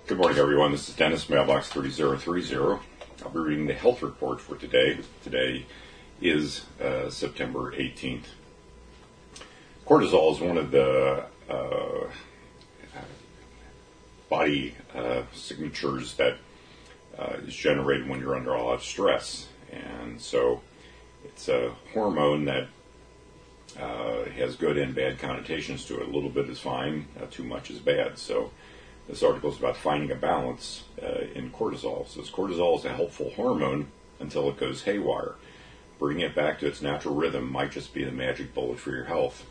Good morning, everyone. This is Dennis, Mailbox 3030. I'll be reading the health report for today. Today is September 18th. Cortisol is one of the body signatures that is generated when you're under a lot of stress. And so it's a hormone that has good and bad connotations to it. A little bit is fine, too much is bad. So this article is about finding a balance in cortisol. It says cortisol is a helpful hormone until it goes haywire. Bringing it back to its natural rhythm might just be the magic bullet for your health.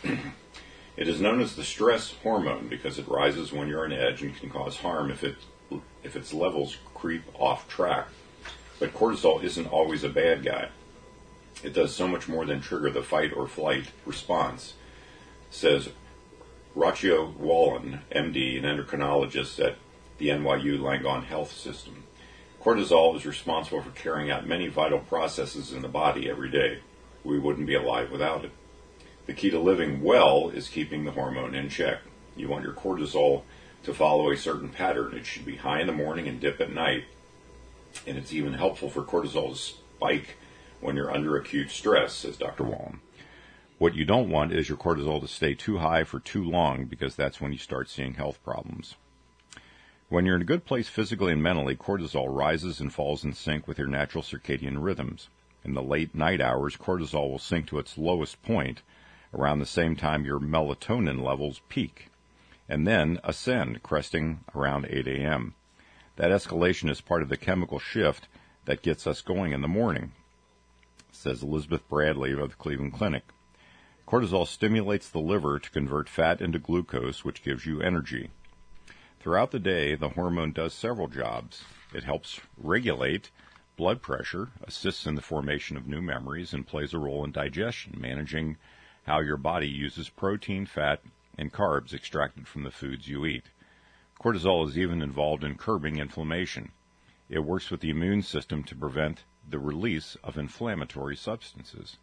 It is known as the stress hormone because it rises when you're on edge and can cause harm if its levels creep off track. But cortisol isn't always a bad guy. It does so much more than trigger the fight or flight response, says Rachio Wallen, MD, an endocrinologist at the NYU Langone Health System. Cortisol is responsible for carrying out many vital processes in the body every day. We wouldn't be alive without it. The key to living well is keeping the hormone in check. You want your cortisol to follow a certain pattern. It should be high in the morning and dip at night. And it's even helpful for cortisol to spike when you're under acute stress, says Dr. Wallen. What you don't want is your cortisol to stay too high for too long, because that's when you start seeing health problems. When you're in a good place physically and mentally, cortisol rises and falls in sync with your natural circadian rhythms. In the late night hours, cortisol will sink to its lowest point around the same time your melatonin levels peak, and then ascend, cresting around 8 a.m. That escalation is part of the chemical shift that gets us going in the morning, says Elizabeth Bradley of the Cleveland Clinic. Cortisol stimulates the liver to convert fat into glucose, which gives you energy. Throughout the day, the hormone does several jobs. It helps regulate blood pressure, assists in the formation of new memories, and plays a role in digestion, managing how your body uses protein, fat, and carbs extracted from the foods you eat. Cortisol is even involved in curbing inflammation. It works with the immune system to prevent the release of inflammatory substances.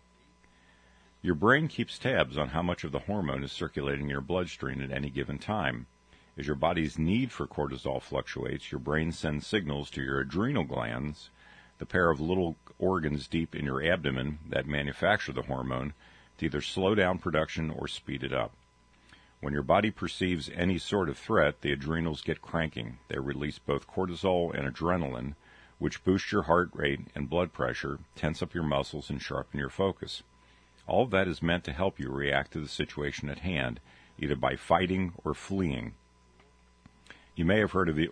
Your brain keeps tabs on how much of the hormone is circulating in your bloodstream at any given time. As your body's need for cortisol fluctuates, your brain sends signals to your adrenal glands, the pair of little organs deep in your abdomen that manufacture the hormone, to either slow down production or speed it up. When your body perceives any sort of threat, the adrenals get cranking. They release both cortisol and adrenaline, which boost your heart rate and blood pressure, tense up your muscles, and sharpen your focus. All of that is meant to help you react to the situation at hand, either by fighting or fleeing. You may have heard of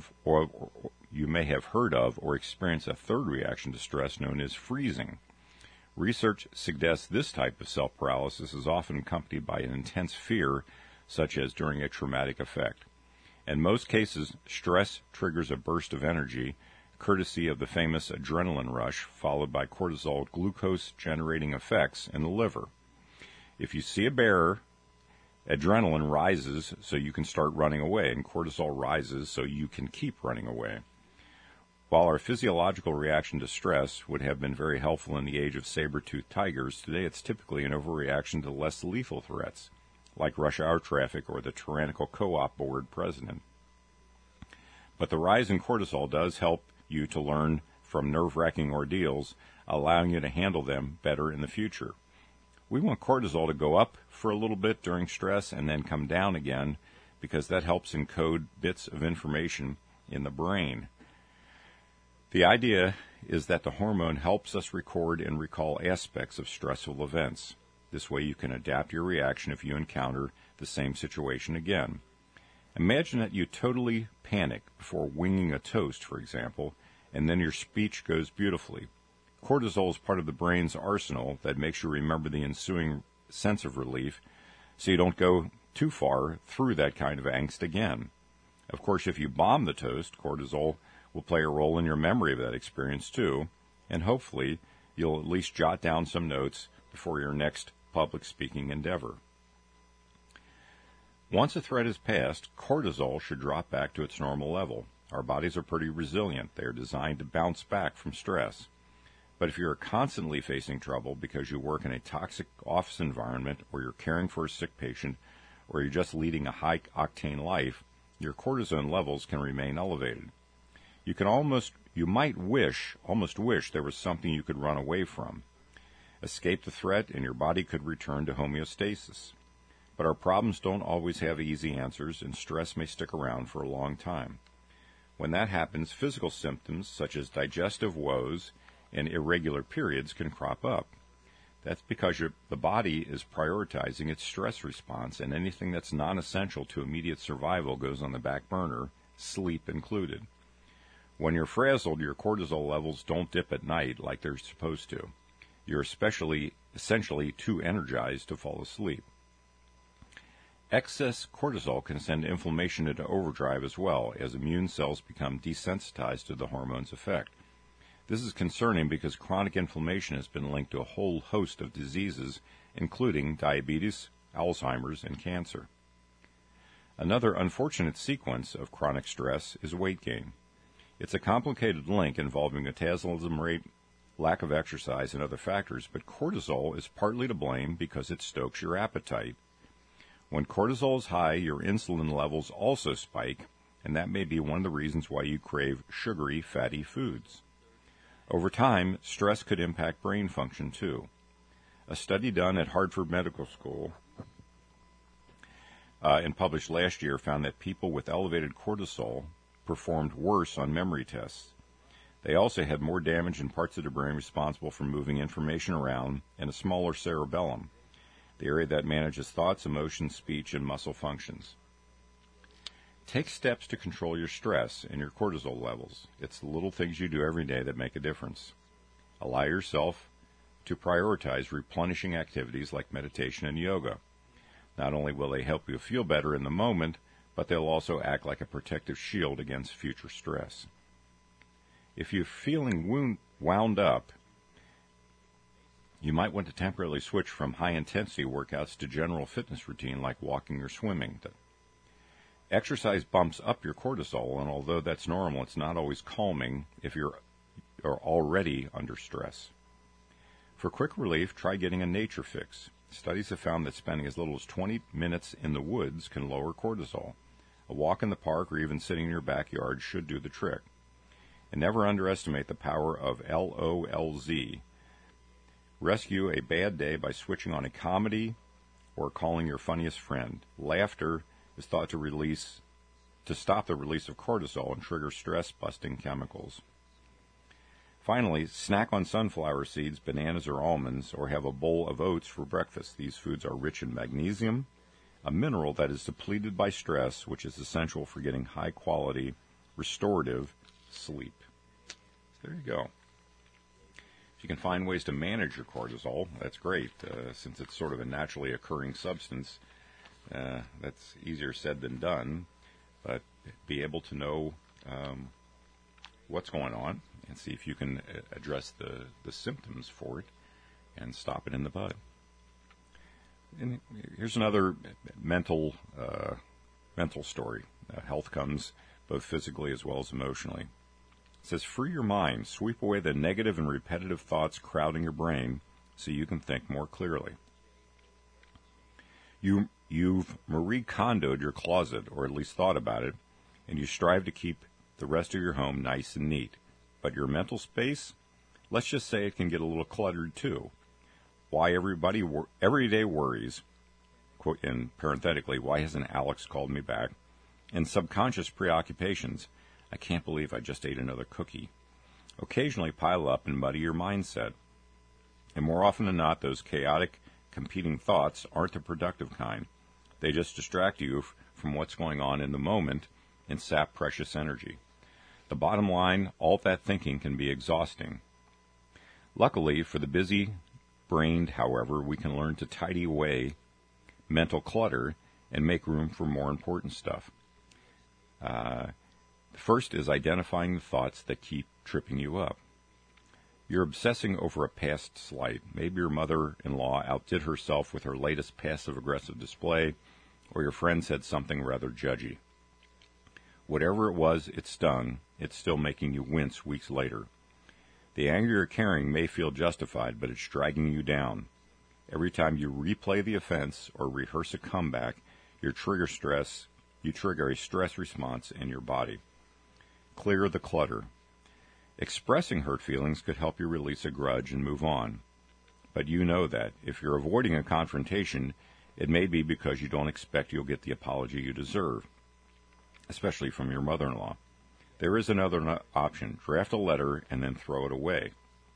or experienced a third reaction to stress known as freezing. Research suggests this type of self-paralysis is often accompanied by an intense fear, such as during a traumatic effect. In most cases, stress triggers a burst of energy, courtesy of the famous adrenaline rush, followed by cortisol glucose-generating effects in the liver. If you see a bear, adrenaline rises so you can start running away, and cortisol rises so you can keep running away. While our physiological reaction to stress would have been very helpful in the age of saber-toothed tigers, today it's typically an overreaction to less lethal threats, like rush hour traffic or the tyrannical co-op board president. But the rise in cortisol does help you to learn from nerve-wracking ordeals, allowing you to handle them better in the future. We want cortisol to go up for a little bit during stress and then come down again, because that helps encode bits of information in the brain. The idea is that the hormone helps us record and recall aspects of stressful events. This way you can adapt your reaction if you encounter the same situation again. Imagine that you totally panic before winging a toast, for example, and then your speech goes beautifully. Cortisol is part of the brain's arsenal that makes you remember the ensuing sense of relief, so you don't go too far through that kind of angst again. Of course, if you bomb the toast, cortisol will play a role in your memory of that experience too, and hopefully you'll at least jot down some notes before your next public speaking endeavor. Once a threat is passed, cortisol should drop back to its normal level. Our bodies are pretty resilient. They are designed to bounce back from stress. But if you're constantly facing trouble because you work in a toxic office environment, or you're caring for a sick patient, or you're just leading a high-octane life, your cortisone levels can remain elevated. You might almost wish there was something you could run away from. Escape the threat and your body could return to homeostasis. But our problems don't always have easy answers, and stress may stick around for a long time. When that happens, physical symptoms such as digestive woes and irregular periods can crop up. That's because the body is prioritizing its stress response, and anything that's non-essential to immediate survival goes on the back burner, sleep included. When you're frazzled, your cortisol levels don't dip at night like they're supposed to. You're essentially too energized to fall asleep. Excess cortisol can send inflammation into overdrive as well, as immune cells become desensitized to the hormone's effect. This is concerning because chronic inflammation has been linked to a whole host of diseases, including diabetes, Alzheimer's, and cancer. Another unfortunate sequence of chronic stress is weight gain. It's a complicated link involving metabolism rate, lack of exercise, and other factors, but cortisol is partly to blame because it stokes your appetite. When cortisol is high, your insulin levels also spike, and that may be one of the reasons why you crave sugary, fatty foods. Over time, stress could impact brain function too. A study done at Harvard Medical School and published last year found that people with elevated cortisol performed worse on memory tests. They also had more damage in parts of the brain responsible for moving information around and a smaller cerebellum, the area that manages thoughts, emotions, speech, and muscle functions. Take steps to control your stress and your cortisol levels. It's the little things you do every day that make a difference. Allow yourself to prioritize replenishing activities like meditation and yoga. Not only will they help you feel better in the moment, but they'll also act like a protective shield against future stress. If you're feeling wound up, you might want to temporarily switch from high-intensity workouts to general fitness routine like walking or swimming. Exercise bumps up your cortisol, and although that's normal, it's not always calming if you're already under stress. For quick relief, try getting a nature fix. Studies have found that spending as little as 20 minutes in the woods can lower cortisol. A walk in the park or even sitting in your backyard should do the trick. And never underestimate the power of LOLZ. Rescue a bad day by switching on a comedy or calling your funniest friend. Laughter is thought to stop the release of cortisol and trigger stress-busting chemicals. Finally, snack on sunflower seeds, bananas, or almonds, or have a bowl of oats for breakfast. These foods are rich in magnesium, a mineral that is depleted by stress, which is essential for getting high-quality, restorative sleep. So there you go. If you can find ways to manage your cortisol, that's great. Since it's sort of a naturally occurring substance, that's easier said than done. But be able to know what's going on and see if you can address the symptoms for it and stop it in the bud. And here's another mental story. Health comes both physically as well as emotionally. It says, free your mind. Sweep away the negative and repetitive thoughts crowding your brain so you can think more clearly. You've Marie Kondo'd your closet, or at least thought about it, and you strive to keep the rest of your home nice and neat. But your mental space, let's just say it can get a little cluttered too. Why everyday worries, quote, and parenthetically, why hasn't Alex called me back? And subconscious preoccupations, I can't believe I just ate another cookie, occasionally pile up and muddy your mindset. And more often than not, those chaotic, competing thoughts aren't the productive kind. They just distract you from what's going on in the moment and sap precious energy. The bottom line, all that thinking can be exhausting. Luckily, for the busy-brained, however, we can learn to tidy away mental clutter and make room for more important stuff. First is identifying the thoughts that keep tripping you up. You're obsessing over a past slight. Maybe your mother-in-law outdid herself with her latest passive-aggressive display, or your friend said something rather judgy. Whatever it was, it's done. It's still making you wince weeks later. The anger you're carrying may feel justified, but it's dragging you down. Every time you replay the offense or rehearse a comeback, your trigger stress you trigger a stress response in your body. Clear the clutter. Expressing hurt feelings could help you release a grudge and move on. But you know that if you're avoiding a confrontation, it may be because you don't expect you'll get the apology you deserve, especially from your mother-in-law. There is another option. Draft a letter and then throw it away.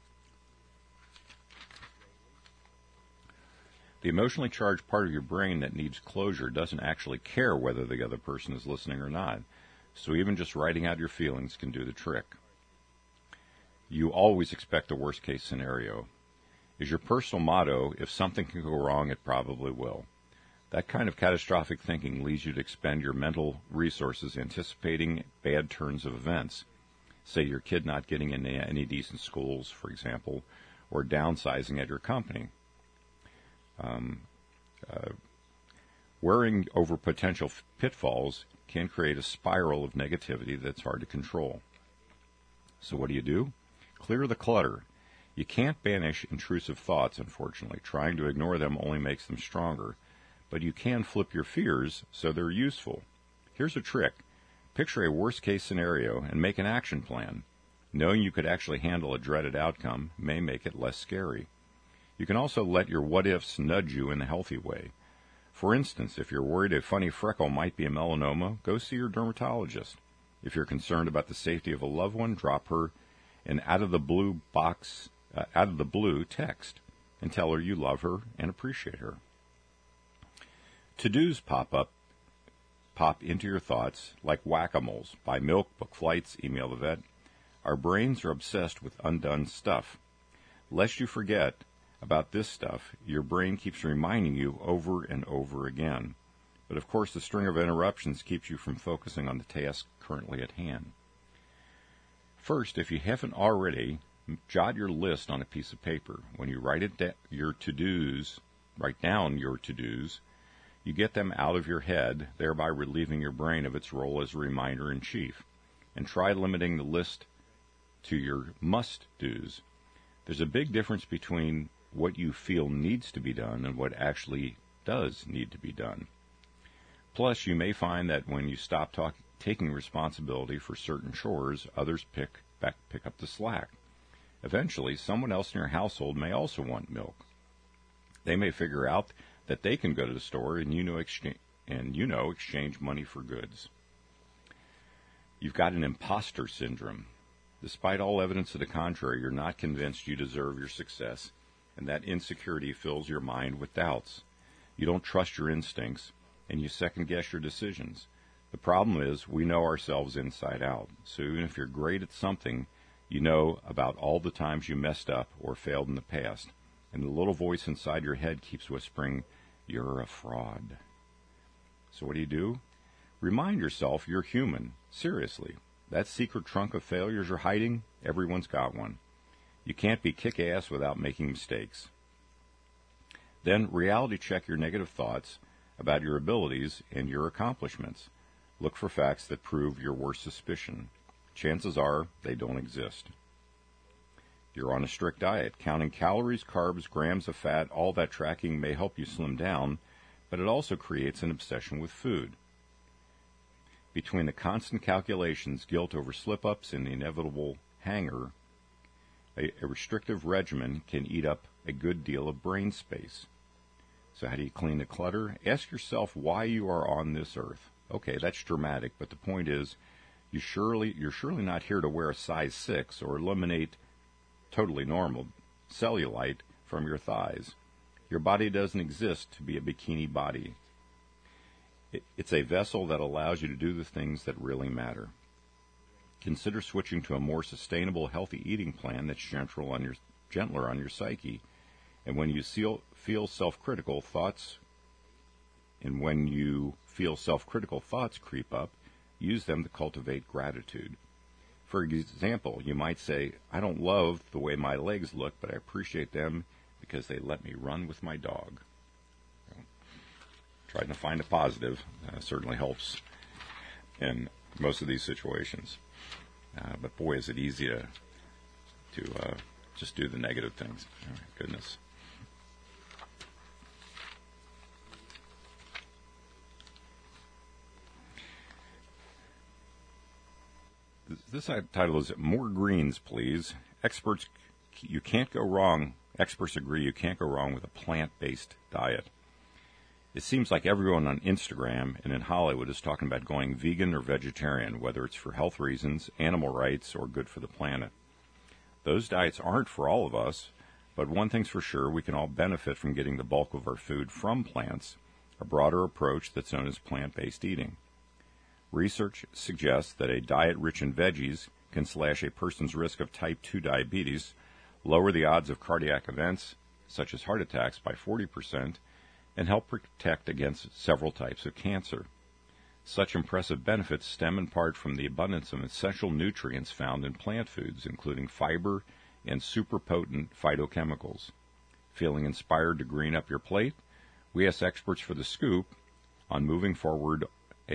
The emotionally charged part of your brain that needs closure doesn't actually care whether the other person is listening or not, so even just writing out your feelings can do the trick. You always expect the worst-case scenario. Is your personal motto, if something can go wrong, it probably will. That kind of catastrophic thinking leads you to expend your mental resources anticipating bad turns of events. Say your kid not getting into any decent schools, for example, or downsizing at your company. Worrying over potential pitfalls can create a spiral of negativity that's hard to control. So what do? Clear the clutter. You can't banish intrusive thoughts, unfortunately. Trying to ignore them only makes them stronger. But you can flip your fears so they're useful. Here's a trick. Picture a worst-case scenario and make an action plan. Knowing you could actually handle a dreaded outcome may make it less scary. You can also let your what-ifs nudge you in a healthy way. For instance, if you're worried a funny freckle might be a melanoma, go see your dermatologist. If you're concerned about the safety of a loved one, drop her an out-of-the-blue text and tell her you love her and appreciate her. To-dos pop into your thoughts like whack-a-moles. Buy milk, book flights, email the vet. Our brains are obsessed with undone stuff. Lest you forget about this stuff, your brain keeps reminding you over and over again. But of course, the string of interruptions keeps you from focusing on the task currently at hand. First, if you haven't already, jot your list on a piece of paper. When you write down your to-dos, you get them out of your head, thereby relieving your brain of its role as a reminder in chief. And try limiting the list to your must-dos. There's a big difference between what you feel needs to be done and what actually does need to be done. Plus, you may find that when you stop taking responsibility for certain chores, others pick up the slack. Eventually, someone else in your household may also want milk. They may figure out that they can go to the store and exchange money for goods. You've got an imposter syndrome. Despite all evidence to the contrary, you're not convinced you deserve your success, and that insecurity fills your mind with doubts. You don't trust your instincts, and you second-guess your decisions. The problem is we know ourselves inside out, so even if you're great at something, you know about all the times you messed up or failed in the past, and the little voice inside your head keeps whispering, "You're a fraud." So what do? Remind yourself you're human. Seriously. That secret trunk of failures you're hiding, everyone's got one. You can't be kick-ass without making mistakes. Then reality check your negative thoughts about your abilities and your accomplishments. Look for facts that prove your worst suspicion. Chances are they don't exist. You're on a strict diet. Counting calories, carbs, grams of fat, all that tracking may help you slim down, but it also creates an obsession with food. Between the constant calculations, guilt over slip-ups, and the inevitable hanger, a restrictive regimen can eat up a good deal of brain space. So how do you clean the clutter? Ask yourself why you are on this earth. Okay, that's dramatic, but the point is, you're surely not here to wear a size 6 or eliminate totally normal cellulite from your thighs. Your body doesn't exist to be a bikini body. It's a vessel that allows you to do the things that really matter. Consider switching to a more sustainable, healthy eating plan that's gentler on your psyche. And when you feel self-critical thoughts creep up, use them to cultivate gratitude. For example, you might say, "I don't love the way my legs look, but I appreciate them because they let me run with my dog." Trying to find a positive certainly helps in most of these situations. But boy, is it easy to just do the negative things. Oh, my goodness. This title is More Greens, Please. Experts agree you can't go wrong with a plant-based diet. It seems like everyone on Instagram and in Hollywood is talking about going vegan or vegetarian, whether it's for health reasons, animal rights, or good for the planet. Those diets aren't for all of us, but one thing's for sure, we can all benefit from getting the bulk of our food from plants, a broader approach that's known as plant-based eating. Research suggests that a diet rich in veggies can slash a person's risk of type 2 diabetes, lower the odds of cardiac events, such as heart attacks, by 40%, and help protect against several types of cancer. Such impressive benefits stem in part from the abundance of essential nutrients found in plant foods, including fiber and super potent phytochemicals. Feeling inspired to green up your plate? We ask experts for the scoop on moving toward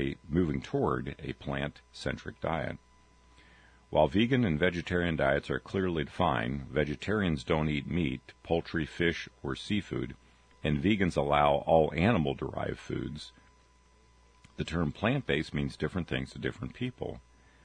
a plant-centric diet. While vegan and vegetarian diets are clearly defined, vegetarians don't eat meat, poultry, fish, or seafood, and vegans allow all animal-derived foods. The term plant-based means different things to different people.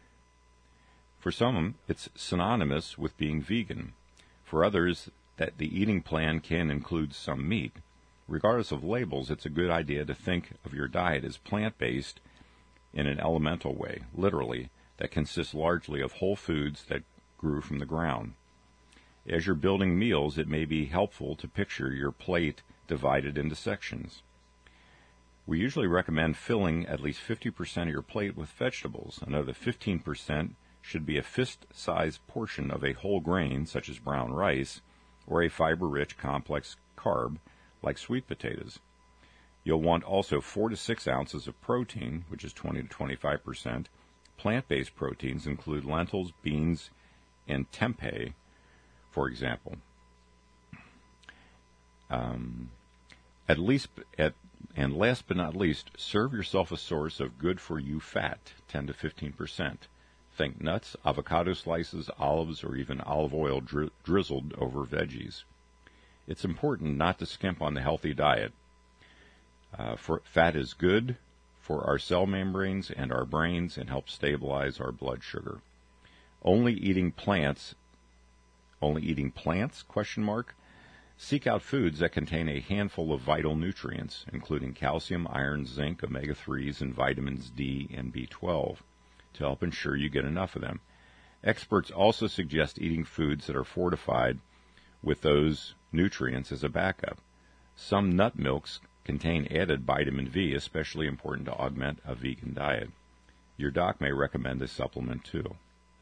For some, it's synonymous with being vegan. For others, that the eating plan can include some meat. Regardless of labels, it's a good idea to think of your diet as plant-based in an elemental way, literally, that consists largely of whole foods that grew from the ground. As you're building meals, it may be helpful to picture your plate divided into sections. We usually recommend filling at least 50% of your plate with vegetables. Another 15% should be a fist-sized portion of a whole grain, such as brown rice, or a fiber-rich complex carb, like sweet potatoes. You'll want also 4 to 6 ounces of protein, which is 20 to 25%. Plant-based proteins include lentils, beans, and tempeh, for example. And last but not least, serve yourself a source of good-for-you fat, 10 to 15%. Think nuts, avocado slices, olives, or even olive oil drizzled over veggies. It's important not to skimp on the healthy diet. Fat is good for our cell membranes and our brains and helps stabilize our blood sugar. Only eating plants? Seek out foods that contain a handful of vital nutrients, including calcium, iron, zinc, omega-3s, and vitamins D and B12, to help ensure you get enough of them. Experts also suggest eating foods that are fortified with those nutrients as a backup. Some nut milks contain added vitamin V, especially important to augment a vegan diet. Your doc may recommend this supplement too.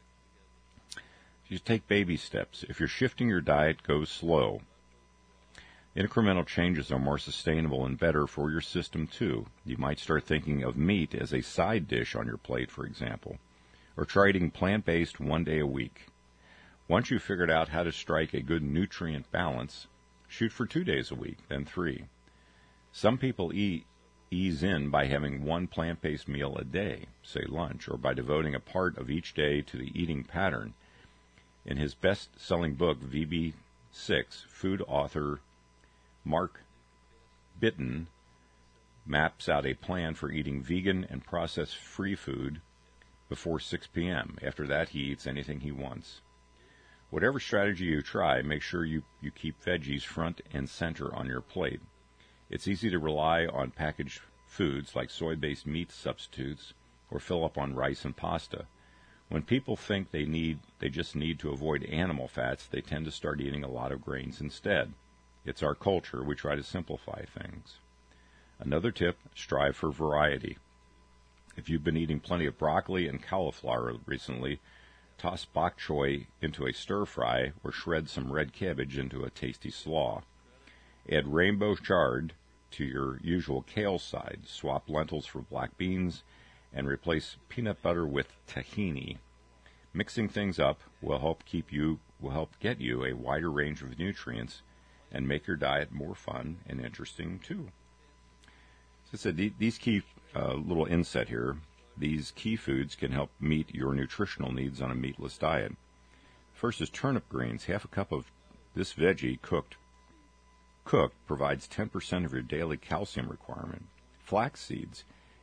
You take baby steps. If you're shifting your diet, go slow. Incremental changes are more sustainable and better for your system too. You might start thinking of meat as a side dish on your plate, for example, or try eating plant-based 1 day a week. Once you've figured out how to strike a good nutrient balance, shoot for 2 days a week, then 3. Some people ease in by having one plant-based meal a day, say lunch, or by devoting a part of each day to the eating pattern. In his best-selling book, VB6, food author Mark Bitton maps out a plan for eating vegan and processed-free food before 6 p.m. After that, he eats anything he wants. Whatever strategy you try, make sure you keep veggies front and center on your plate. It's easy to rely on packaged foods like soy-based meat substitutes or fill up on rice and pasta. When people think they just need to avoid animal fats, they tend to start eating a lot of grains instead. It's our culture. We try to simplify things. Another tip, strive for variety. If you've been eating plenty of broccoli and cauliflower recently, toss bok choy into a stir-fry or shred some red cabbage into a tasty slaw. Add rainbow chard to your usual kale side. Swap lentils for black beans and replace peanut butter with tahini. Mixing things up will help get you a wider range of nutrients and make your diet more fun and interesting too. So I said, these key little inset here, these key foods can help meet your nutritional needs on a meatless diet. First is turnip greens. Half a cup of this veggie cooked provides 10% of your daily calcium requirement. Flax seeds.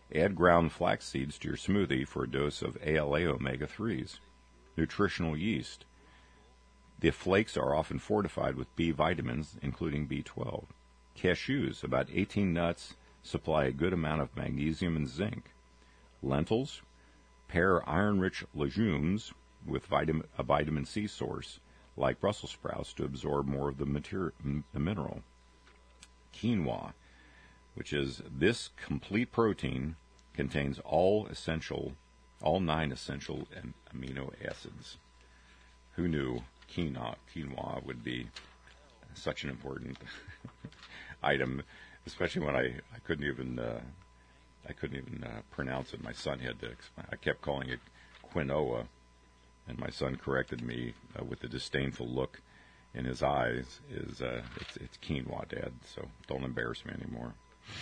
Add ground flax seeds to your smoothie for a dose of ALA omega-3s. Nutritional yeast. The flakes are often fortified with B vitamins, including B12. Cashews, about 18 nuts, supply a good amount of magnesium and zinc. Lentils. Pair iron-rich legumes with a vitamin C source, like Brussels sprouts, to absorb more of the mineral. Quinoa, which is this complete protein, contains all 9 essential amino acids. Who knew quinoa would be such an important item, especially when I couldn't even pronounce it. My son had to explain. I kept calling it quinoa, and my son corrected me with a disdainful look in his eyes. It's quinoa, Dad, so don't embarrass me anymore.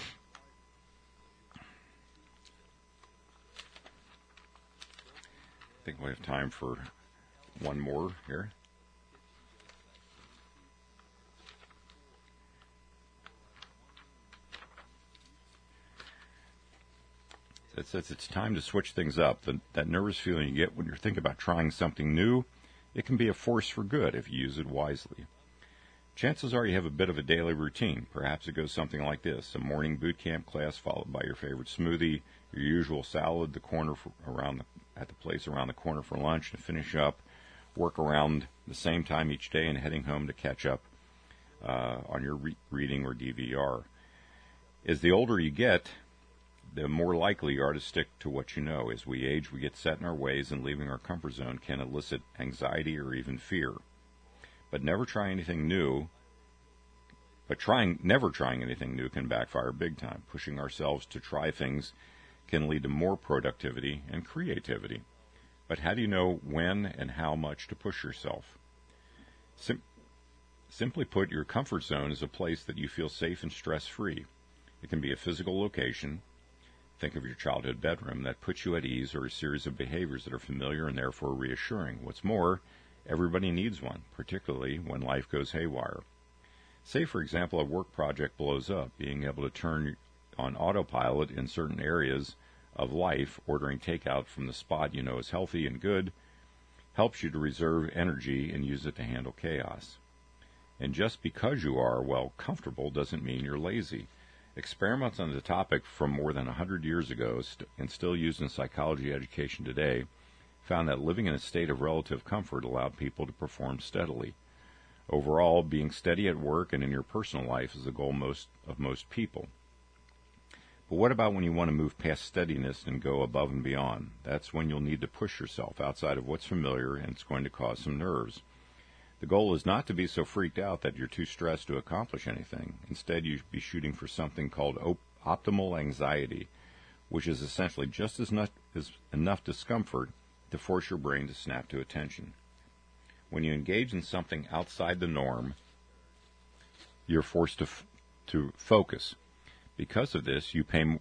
I think we have time for one more here. It says it's time to switch things up. That nervous feeling you get when you're thinking about trying something new, it can be a force for good if you use it wisely. Chances are you have a bit of a daily routine. Perhaps it goes something like this: a morning boot camp class followed by your favorite smoothie, your usual salad, at the place around the corner for lunch, and finish up work around the same time each day and heading home to catch up on your reading or DVR. As the older you get, the more likely you are to stick to what you know. As we age, we get set in our ways, and leaving our comfort zone can elicit anxiety or even fear. Never trying anything new can backfire big time. Pushing ourselves to try things can lead to more productivity and creativity. But how do you know when and how much to push yourself? Simply put, your comfort zone is a place that you feel safe and stress-free. It can be a physical location. Think of your childhood bedroom that puts you at ease, or a series of behaviors that are familiar and therefore reassuring. What's more, everybody needs one, particularly when life goes haywire. Say, for example, a work project blows up. Being able to turn on autopilot in certain areas of life, ordering takeout from the spot you know is healthy and good, helps you to reserve energy and use it to handle chaos. And just because you are, comfortable doesn't mean you're lazy. Experiments on the topic from more than 100 years ago and still used in psychology education today found that living in a state of relative comfort allowed people to perform steadily. Overall, being steady at work and in your personal life is the goal of most people. But what about when you want to move past steadiness and go above and beyond? That's when you'll need to push yourself outside of what's familiar, and it's going to cause some nerves. The goal is not to be so freaked out that you're too stressed to accomplish anything. Instead, you should be shooting for something called optimal anxiety, which is essentially just as enough discomfort to force your brain to snap to attention. When you engage in something outside the norm, you're forced to focus. Because of this,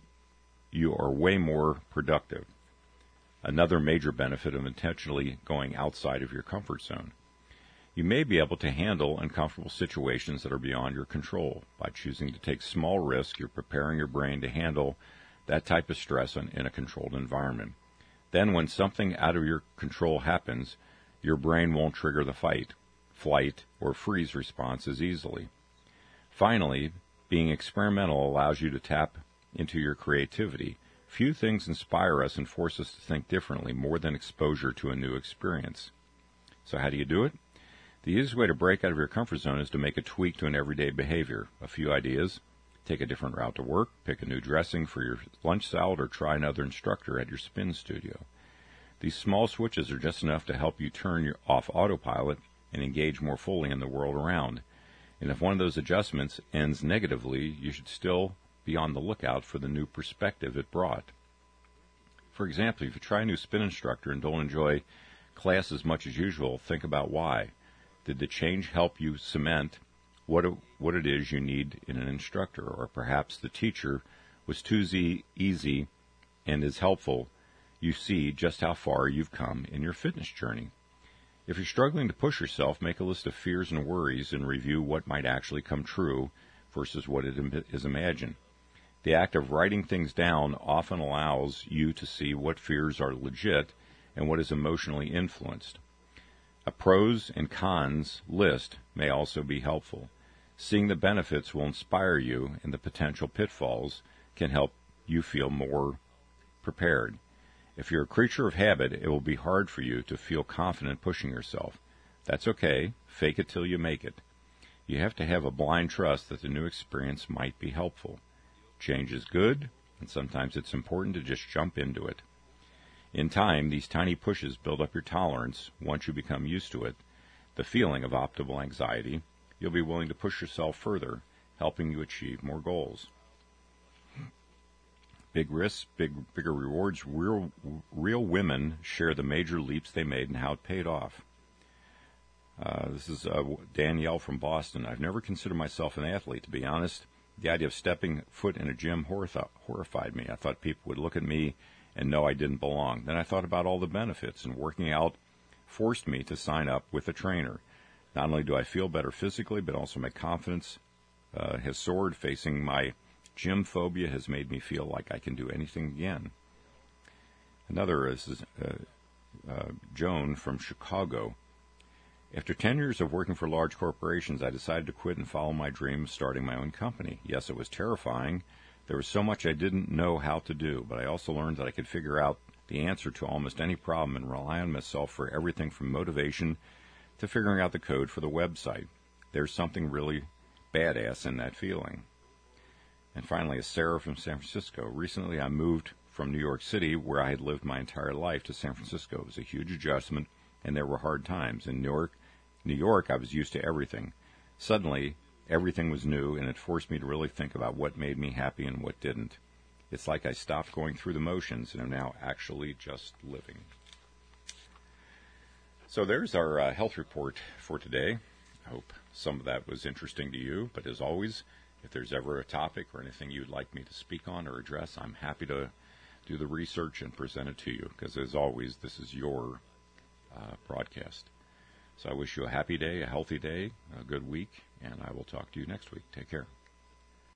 you are way more productive. Another major benefit of intentionally going outside of your comfort zone. You may be able to handle uncomfortable situations that are beyond your control. By choosing to take small risks, you're preparing your brain to handle that type of stress in a controlled environment. Then when something out of your control happens, your brain won't trigger the fight, flight, or freeze response as easily. Finally, being experimental allows you to tap into your creativity. Few things inspire us and force us to think differently more than exposure to a new experience. So how do you do it? The easiest way to break out of your comfort zone is to make a tweak to an everyday behavior. A few ideas: take a different route to work, pick a new dressing for your lunch salad, or try another instructor at your spin studio. These small switches are just enough to help you turn off autopilot and engage more fully in the world around. And if one of those adjustments ends negatively, you should still be on the lookout for the new perspective it brought. For example, if you try a new spin instructor and don't enjoy class as much as usual, think about why. Did the change help you cement what it is you need in an instructor? Or perhaps the teacher was too easy and is helpful. You see just how far you've come in your fitness journey. If you're struggling to push yourself, make a list of fears and worries and review what might actually come true versus what it is imagined. The act of writing things down often allows you to see what fears are legit and what is emotionally influenced. A pros and cons list may also be helpful. Seeing the benefits will inspire you, and the potential pitfalls can help you feel more prepared. If you're a creature of habit, it will be hard for you to feel confident pushing yourself. That's okay. Fake it till you make it. You have to have a blind trust that the new experience might be helpful. Change is good, and sometimes it's important to just jump into it. In time, these tiny pushes build up your tolerance. Once you become used to it, the feeling of optimal anxiety, you'll be willing to push yourself further, helping you achieve more goals. Big risks, bigger rewards. Real women share the major leaps they made and how it paid off. This is Danielle from Boston. I've never considered myself an athlete, to be honest. The idea of stepping foot in a gym horrified me. I thought people would look at me and know I didn't belong. Then I thought about all the benefits, and working out forced me to sign up with a trainer. Not only do I feel better physically, but also my confidence has soared. Facing my gym phobia has made me feel like I can do anything again. Another is Joan from Chicago. After 10 years of working for large corporations, I decided to quit and follow my dream of starting my own company. Yes, it was terrifying. There was so much I didn't know how to do, but I also learned that I could figure out the answer to almost any problem and rely on myself for everything from motivation to figuring out the code for the website. There's something really badass in that feeling. And finally, Sarah from San Francisco. Recently, I moved from New York City, where I had lived my entire life, to San Francisco. It was a huge adjustment, and there were hard times. In New York, I was used to everything. Suddenly, everything was new, and it forced me to really think about what made me happy and what didn't. It's like I stopped going through the motions and am now actually just living. So there's our health report for today. I hope some of that was interesting to you, but as always, if there's ever a topic or anything you'd like me to speak on or address, I'm happy to do the research and present it to you, because as always, this is your broadcast. So I wish you a happy day, a healthy day, a good week, and I will talk to you next week. Take care.